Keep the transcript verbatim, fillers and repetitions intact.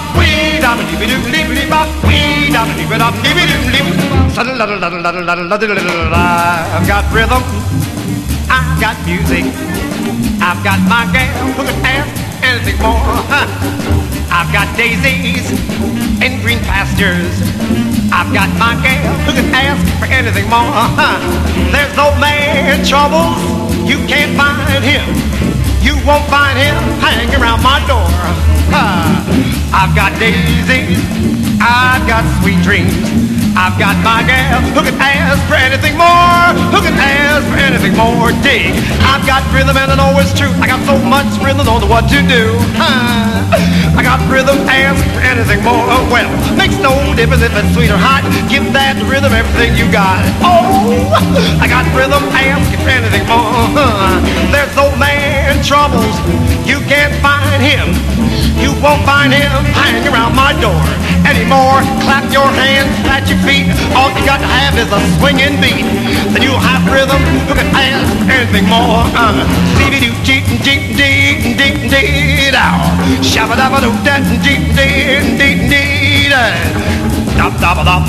wee da dee dee dee dee bop, wee da dee dee dee dee dee. I've got rhythm, I've got music, I've got my gal who can ask anything more. I've got daisies in green pastures, I've got my gal who can ask for anything more. There's no man troubles, you can't find him. You won't find him hanging around my door. I've got daisies, I've got sweet dreams, I've got my gal who can ask for anything more, who can ask for anything more. Dig, I've got rhythm and I know it's true. I got so much rhythm, don't know what to do. I got rhythm, ask for anything more. Well, makes no difference if it's sweet or hot. Give that rhythm everything you got. Oh, I got rhythm, ask for anything more. There's no man troubles, you can't find him. You won't find him hanging around my door anymore. Clap your hands, pat your feet. All you got to have is a swinging beat. Then you'll have rhythm who can ask for anything more. Uh, dee dee dee dee dee dee dee dow. Shabba dabba doo da dee dee dee dee da. Dop dabba dop.